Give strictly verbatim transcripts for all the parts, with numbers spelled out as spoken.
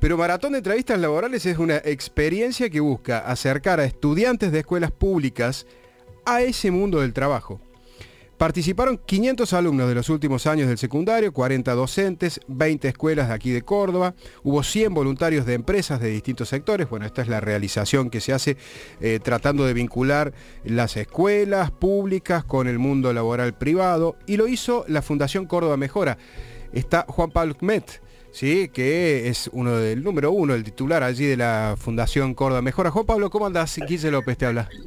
pero Maratón de Entrevistas Laborales es una experiencia que busca acercar a estudiantes de escuelas públicas a ese mundo del trabajo. Participaron quinientos alumnos de los últimos años del secundario, cuarenta docentes, veinte escuelas de aquí de Córdoba, hubo cien voluntarios de empresas de distintos sectores. Bueno, esta es la realización que se hace eh, tratando de vincular las escuelas públicas con el mundo laboral privado, y lo hizo la Fundación Córdoba Mejora. Está Juan Pablo Kmet, ¿sí?, que es uno del número uno, el titular allí de la Fundación Córdoba Mejora. Juan Pablo, ¿cómo andás? Guille López te habla.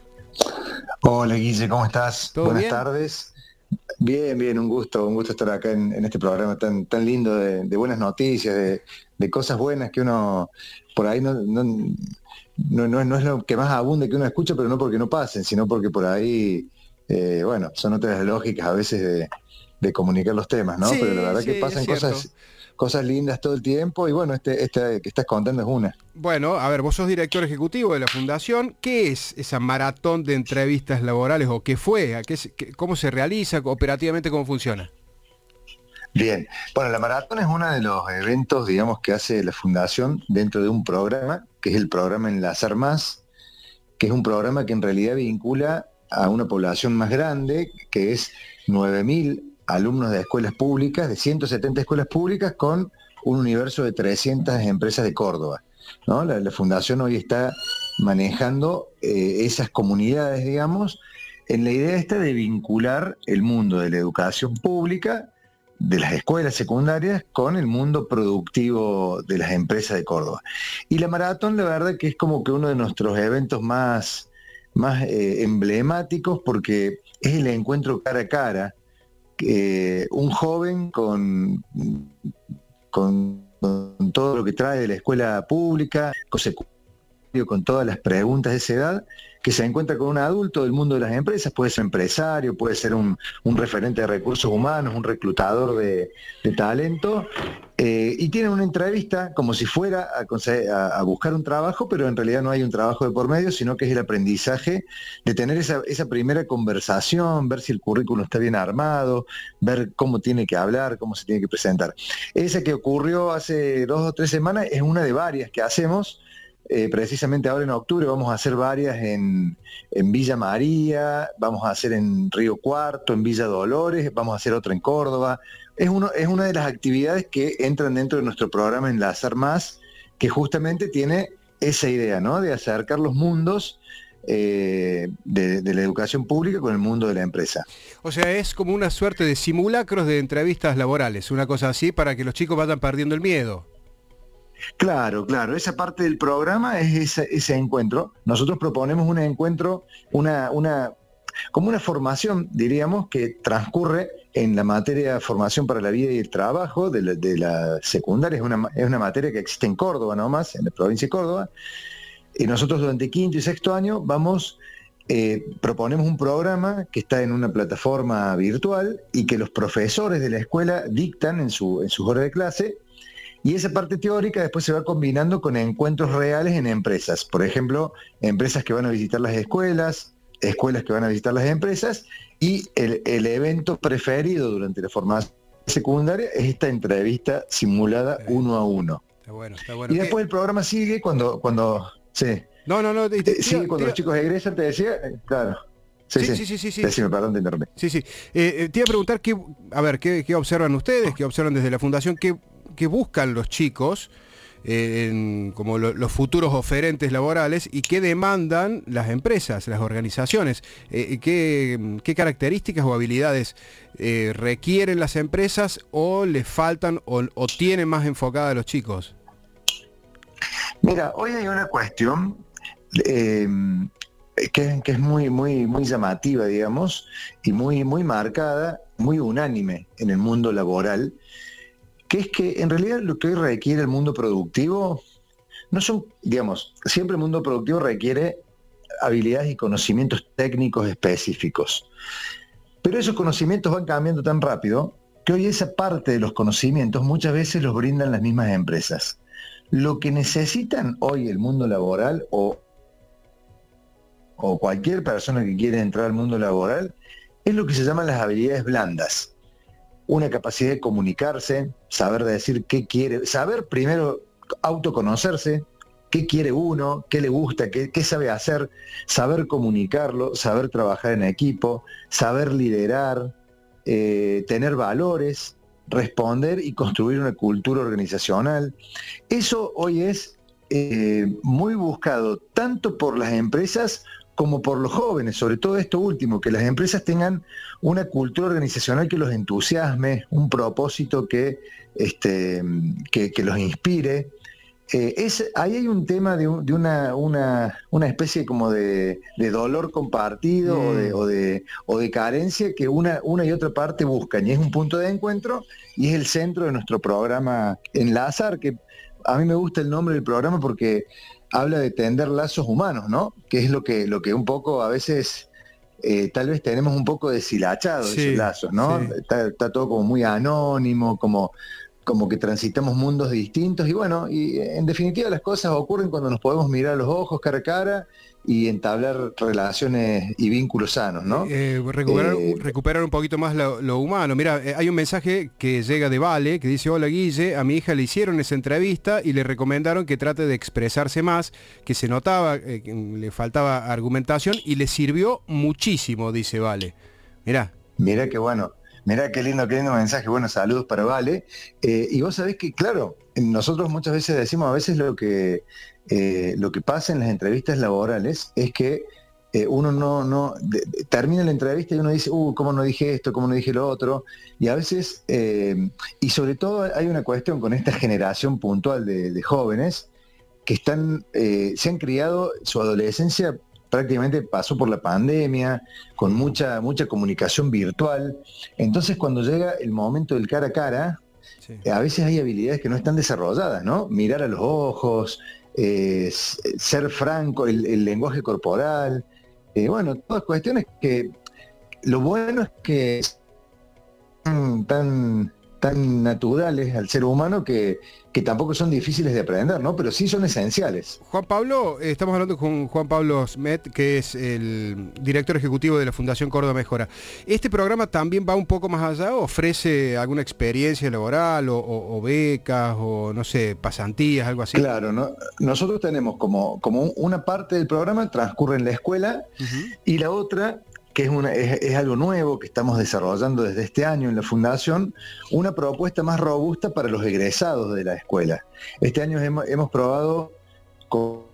Hola Guille, ¿cómo estás? ¿Todo Buenas bien? tardes. Bien, bien, un gusto, un gusto estar acá en, en este programa tan, tan lindo de, de buenas noticias, de, de cosas buenas que uno por ahí no, no, no, no es, no es lo que más abunde que uno escucha, pero no porque no pasen, sino porque por ahí, eh, bueno, son otras lógicas a veces de, de comunicar los temas, ¿no? Pero la Sí, verdad sí, que es pasan cierto. cosas, cosas lindas todo el tiempo y bueno, este, esta que estás contando es una. Bueno, a ver, vos sos director ejecutivo de la Fundación. ¿Qué es esa maratón de entrevistas laborales, o qué fue? ¿A qué se- qué- ¿Cómo se realiza? ¿Operativamente cómo funciona? Bien, bueno, la maratón es uno de los eventos, digamos, que hace la Fundación dentro de un programa, que es el programa Enlazar Más, que es un programa que en realidad vincula a una población más grande, que es nueve mil alumnos de escuelas públicas, de ciento setenta escuelas públicas, con un universo de trescientas empresas de Córdoba, ¿no? La, la Fundación hoy está manejando eh, esas comunidades, digamos, en la idea esta de vincular el mundo de la educación pública, de las escuelas secundarias, con el mundo productivo de las empresas de Córdoba. Y la maratón, la verdad que es como que uno de nuestros eventos más, más eh, emblemáticos, porque es el encuentro cara a cara, eh, un joven con, con, con todo lo que trae de la escuela pública, con secundario, con todas las preguntas de esa edad, que se encuentra con un adulto del mundo de las empresas, puede ser empresario, puede ser un, un referente de recursos humanos, un reclutador de, de talento, eh, y tienen una entrevista como si fuera a, conse- a- a buscar un trabajo, pero en realidad no hay un trabajo de por medio, sino que es el aprendizaje de tener esa, esa primera conversación, ver si el currículum está bien armado, ver cómo tiene que hablar, cómo se tiene que presentar. Esa que ocurrió hace dos o tres semanas es una de varias que hacemos. Eh, precisamente ahora en octubre vamos a hacer varias en, en Villa María, vamos a hacer en Río Cuarto, en Villa Dolores, vamos a hacer otra en Córdoba. Es, uno, es una de las actividades que entran dentro de nuestro programa Enlazar Más, que justamente tiene esa idea, ¿no?, de acercar los mundos eh, de, de la educación pública con el mundo de la empresa. O sea, es como una suerte de simulacros de entrevistas laborales, una cosa así, para que los chicos vayan perdiendo el miedo. Claro, claro, esa parte del programa es ese, ese encuentro. Nosotros proponemos un encuentro, una, una, como una formación, diríamos, que transcurre en la materia de formación para la vida y el trabajo de la, de la secundaria. Es una, es una materia que existe en Córdoba nomás, en la provincia de Córdoba. Y nosotros durante quinto y sexto año vamos, eh, proponemos un programa que está en una plataforma virtual y que los profesores de la escuela dictan en, su, en sus horas de clase. Y esa parte teórica después se va combinando con encuentros reales en empresas. Por ejemplo, empresas que van a visitar las escuelas, escuelas que van a visitar las empresas, y el, el evento preferido durante la formación secundaria es esta entrevista simulada Está bien, uno a uno. está bueno, está bueno. Y ¿Qué? después el programa sigue cuando, cuando, sí, No, no, no, te- te- eh, te- sigue cuando los te- chicos egresan, te decía, eh, claro, sí, sí, sí, sí, sí, sí, sí, decime, perdón, te interrumpí. sí, sí. Eh, eh, te iba a preguntar, qué, a ver, ¿qué, qué observan ustedes, qué observan desde la Fundación, qué, qué buscan los chicos eh, en- como lo- los futuros oferentes laborales, y qué demandan las empresas, las organizaciones? Eh, qué, ¿Qué características o habilidades eh, requieren las empresas, o les faltan, o, o tienen más enfocada a los chicos? Mira, hoy hay una cuestión eh, que, que es muy, muy, muy llamativa, digamos, y muy, muy marcada, muy unánime en el mundo laboral, que es que en realidad lo que hoy requiere el mundo productivo no son, digamos, siempre el mundo productivo requiere habilidades y conocimientos técnicos específicos, pero esos conocimientos van cambiando tan rápido que hoy esa parte de los conocimientos muchas veces los brindan las mismas empresas. Lo que necesitan hoy el mundo laboral o, o cualquier persona que quiere entrar al mundo laboral es lo que se llaman las habilidades blandas. Una capacidad de comunicarse, saber decir qué quiere, saber primero autoconocerse, qué quiere uno, qué le gusta, qué, qué sabe hacer, saber comunicarlo, saber trabajar en equipo, saber liderar, eh, tener valores, responder y construir una cultura organizacional. Eso hoy es eh, muy buscado tanto por las empresas como por los jóvenes, sobre todo esto último, que las empresas tengan una cultura organizacional que los entusiasme, un propósito que, este, que, que los inspire. Eh, es, ahí hay un tema de, un, de una, una, una especie como de, de dolor compartido mm. o, de, o, de, o de carencia que una, una y otra parte buscan, y es un punto de encuentro y es el centro de nuestro programa Enlazar, que a mí me gusta el nombre del programa porque habla de tender lazos humanos, ¿no? Que es lo que, lo que un poco a veces eh, tal vez tenemos un poco deshilachados sí, esos lazos, ¿no? Sí. Está, está todo como muy anónimo, como... como que transitamos mundos distintos y bueno, y en definitiva las cosas ocurren cuando nos podemos mirar a los ojos cara a cara y entablar relaciones y vínculos sanos, ¿no? Eh, recuperar, eh, recuperar un poquito más lo, lo humano. Mira, eh, hay un mensaje que llega de Vale, que dice: hola Guille, a mi hija le hicieron esa entrevista y le recomendaron que trate de expresarse más, que se notaba, eh, que le faltaba argumentación y le sirvió muchísimo, dice Vale. Mirá. Mirá qué bueno. Mirá qué lindo, qué lindo mensaje. Bueno, saludos para Vale. Eh, y vos sabés que, claro, nosotros muchas veces decimos, a veces lo que, eh, lo que pasa en las entrevistas laborales es que eh, uno no, no de, de, termina la entrevista y uno dice, uh, ¿cómo no dije esto? ¿Cómo no dije lo otro? Y a veces, eh, y sobre todo hay una cuestión con esta generación puntual de, de jóvenes que están, eh, se han criado su adolescencia, prácticamente pasó por la pandemia, con mucha, mucha comunicación virtual. Entonces, cuando llega el momento del cara a cara, sí. a veces hay habilidades que no están desarrolladas, ¿no? Mirar a los ojos, eh, ser franco, el, el lenguaje corporal, eh, bueno, todas cuestiones que lo bueno es que son tan, tan naturales al ser humano que, que tampoco son difíciles de aprender, ¿no? Pero sí son esenciales. Juan Pablo, eh, estamos hablando con Juan Pablo Smet, que es el director ejecutivo de la Fundación Córdoba Mejora. ¿Este programa también va un poco más allá? ¿Ofrece alguna experiencia laboral o, o, o becas o, no sé, pasantías, algo así? Claro, ¿no? Nosotros tenemos como, como una parte del programa transcurre en la escuela uh-huh. y la otra... que es, una, es, es algo nuevo que estamos desarrollando desde este año en la Fundación, una propuesta más robusta para los egresados de la escuela. Este año hemos, hemos probado con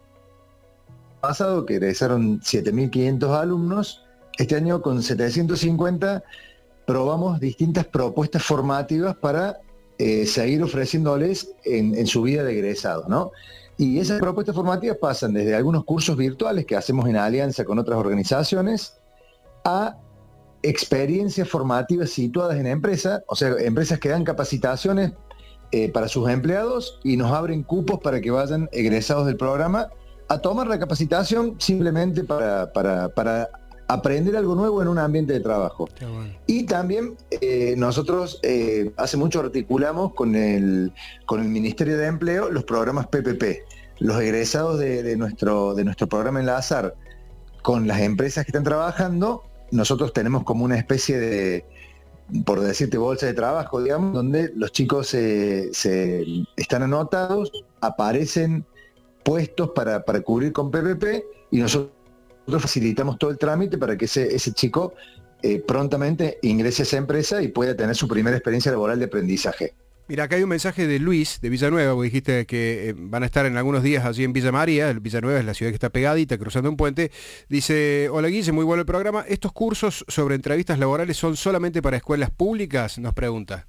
pasado, que egresaron siete mil quinientos alumnos, este año con setecientos cincuenta probamos distintas propuestas formativas para eh, seguir ofreciéndoles en, en su vida de egresados, ¿no? Y esas propuestas formativas pasan desde algunos cursos virtuales que hacemos en alianza con otras organizaciones, a experiencias formativas situadas en empresas, o sea, empresas que dan capacitaciones eh, para sus empleados y nos abren cupos para que vayan egresados del programa a tomar la capacitación simplemente para, para, para aprender algo nuevo en un ambiente de trabajo. Bueno. Y también eh, nosotros eh, hace mucho articulamos con el, con el Ministerio de Empleo los programas P P P, los egresados de, de, nuestro, de nuestro programa Enlazar con las empresas que están trabajando. Nosotros tenemos como una especie de, por decirte, bolsa de trabajo, digamos, donde los chicos se, se están anotados, aparecen puestos para, para cubrir con P P P y nosotros facilitamos todo el trámite para que ese, ese chico eh, prontamente ingrese a esa empresa y pueda tener su primera experiencia laboral de aprendizaje. Mira, acá hay un mensaje de Luis, de Villanueva, porque dijiste que eh, van a estar en algunos días allí en Villa María. Villanueva es la ciudad que está pegadita, cruzando un puente. Dice: hola Guille, muy bueno el programa. ¿Estos cursos sobre entrevistas laborales son solamente para escuelas públicas? Nos pregunta.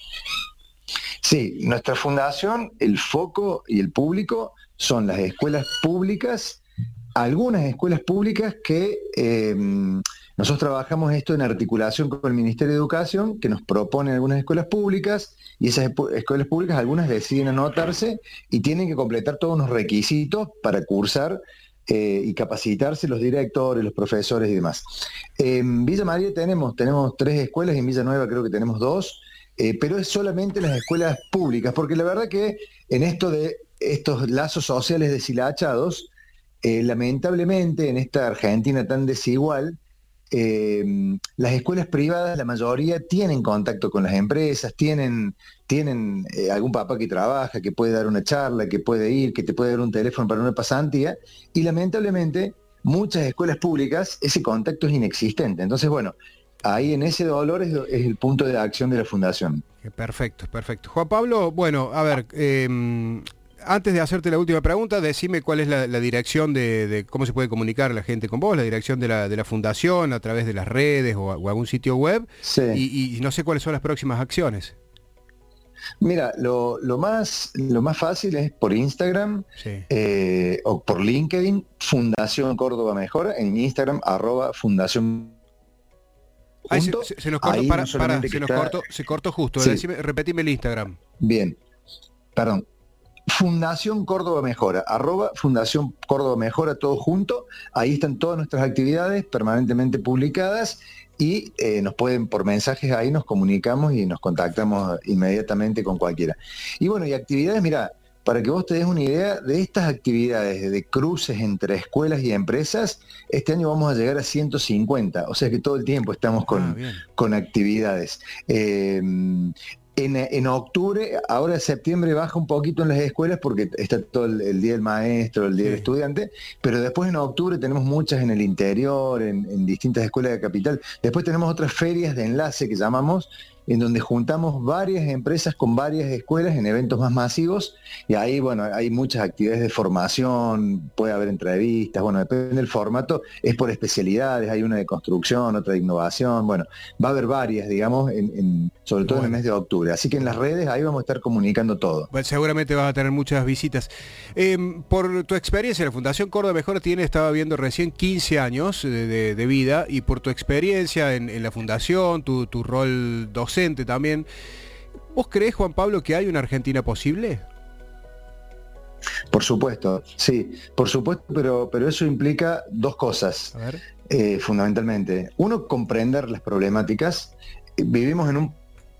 Sí, nuestra fundación, el foco y el público son las escuelas públicas, algunas escuelas públicas que... Eh, Nosotros trabajamos esto en articulación con el Ministerio de Educación, que nos propone algunas escuelas públicas, y esas escuelas públicas, algunas deciden anotarse y tienen que completar todos unos requisitos para cursar eh, y capacitarse los directores, los profesores y demás. En Villa María tenemos, tenemos tres escuelas, y en Villanueva creo que tenemos dos, eh, pero es solamente las escuelas públicas, porque la verdad que en esto de estos lazos sociales deshilachados, eh, lamentablemente en esta Argentina tan desigual, eh, las escuelas privadas, la mayoría tienen contacto con las empresas, tienen, tienen eh, algún papá que trabaja, que puede dar una charla, que puede ir, que te puede dar un teléfono para una pasantía, y lamentablemente muchas escuelas públicas ese contacto es inexistente. Entonces, bueno, ahí en ese dolor es, es el punto de acción de la Fundación. Perfecto, perfecto. Juan Pablo, bueno, a ver, eh, antes de hacerte la última pregunta, decime cuál es la, la dirección de, de cómo se puede comunicar la gente con vos, la dirección de la, de la Fundación, a través de las redes o, o algún sitio web, sí. y, y no sé cuáles son las próximas acciones. Mira, lo, lo, más, lo más fácil es por Instagram, sí. eh, o por LinkedIn, Fundación Córdoba Mejora, en Instagram, arroba Fundación. Ahí se, se, se nos cortó, para, no para, se, está... nos cortó, se cortó justo, sí. Decime, repetime el Instagram. Bien, perdón. Fundación Córdoba Mejora, arroba Fundación Córdoba Mejora, todo junto. Ahí están todas nuestras actividades permanentemente publicadas y eh, nos pueden, por mensajes ahí nos comunicamos y nos contactamos inmediatamente con cualquiera. Y bueno, y actividades, mira, para que vos te des una idea de estas actividades de cruces entre escuelas y empresas, este año vamos a llegar a ciento cincuenta, o sea que todo el tiempo estamos con, ah, con actividades. Eh, En, en octubre, ahora septiembre baja un poquito en las escuelas porque está todo el, el Día del Maestro, el Día sí. del Estudiante, pero después en octubre tenemos muchas en el interior, en, en distintas escuelas de capital. Después tenemos otras ferias de enlace que llamamos, en donde juntamos varias empresas con varias escuelas en eventos más masivos, y ahí, bueno, hay muchas actividades de formación, puede haber entrevistas, bueno, depende del formato, es por especialidades, hay una de construcción, otra de innovación, bueno, va a haber varias, digamos, en, en, sobre todo bueno. en el mes de octubre, así que en las redes ahí vamos a estar comunicando todo. Bueno, seguramente vas a tener muchas visitas. Eh, por tu experiencia, la Fundación Córdoba Mejora tiene, estaba viendo recién quince años de, de, de vida, y por tu experiencia en, en la Fundación, tu, tu rol docente, también. ¿Vos creés, Juan Pablo, que hay una Argentina posible? Por supuesto, sí, por supuesto, pero, pero eso implica dos cosas, A ver. Eh, fundamentalmente. Uno, comprender las problemáticas. Vivimos en un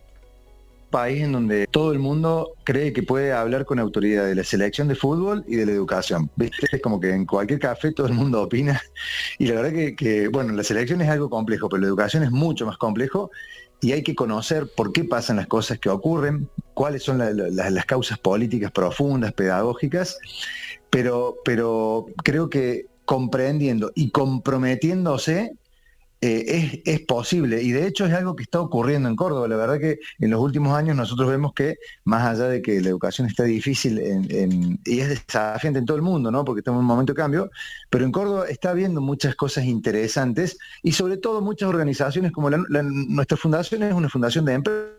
país en donde todo el mundo cree que puede hablar con autoridad de la selección de fútbol y de la educación. ¿Viste? Es como que en cualquier café todo el mundo opina, y la verdad que, que, bueno, la selección es algo complejo, pero la educación es mucho más complejo, y hay que conocer por qué pasan las cosas que ocurren, cuáles son la, la, las causas políticas profundas, pedagógicas, pero, pero creo que comprendiendo y comprometiéndose eh, es, es posible, y de hecho es algo que está ocurriendo en Córdoba. La verdad que en los últimos años nosotros vemos que, más allá de que la educación está difícil en, en, y es desafiante en todo el mundo, ¿no? Porque estamos en un momento de cambio, pero en Córdoba está habiendo muchas cosas interesantes, y sobre todo muchas organizaciones como la, la, nuestra fundación es una fundación de empresas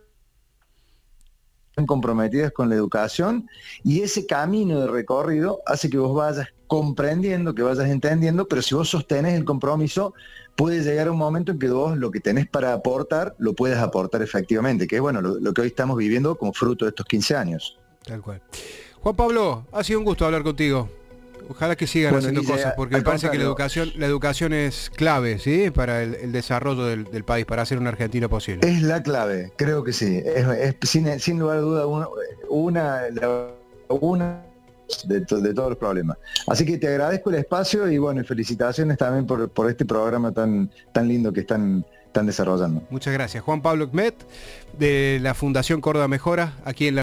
comprometidas con la educación, y ese camino de recorrido hace que vos vayas comprendiendo, que vayas entendiendo, pero si vos sostenés el compromiso, puede llegar a un momento en que vos lo que tenés para aportar, lo puedas aportar efectivamente, que es bueno lo, lo que hoy estamos viviendo como fruto de estos quince años. Tal cual. Juan Pablo, ha sido un gusto hablar contigo. Ojalá que sigan bueno, haciendo dice, cosas, porque me parece que la educación, la educación es clave, ¿sí? Para el, el desarrollo del, del país, para hacer una Argentina posible. Es la clave, creo que sí. Es, es sin, sin lugar a duda una, una, una de, to, de todos los problemas. Así que te agradezco el espacio y bueno, felicitaciones también por, por este programa tan, tan lindo que están, están desarrollando. Muchas gracias. Juan Pablo Kmet, de la Fundación Córdoba Mejora, aquí en la